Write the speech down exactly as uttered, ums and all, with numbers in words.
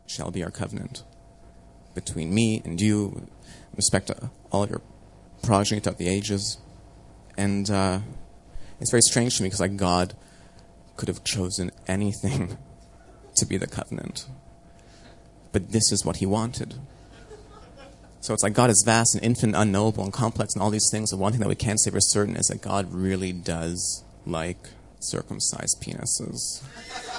shall be our covenant between me and you, respect to all of your progeny throughout the ages. And uh, it's very strange to me because like God could have chosen anything to be the covenant. But this is what he wanted. So it's like God is vast and infinite, unknowable and complex and all these things. The one thing that we can't say for certain is that God really does like circumcised penises.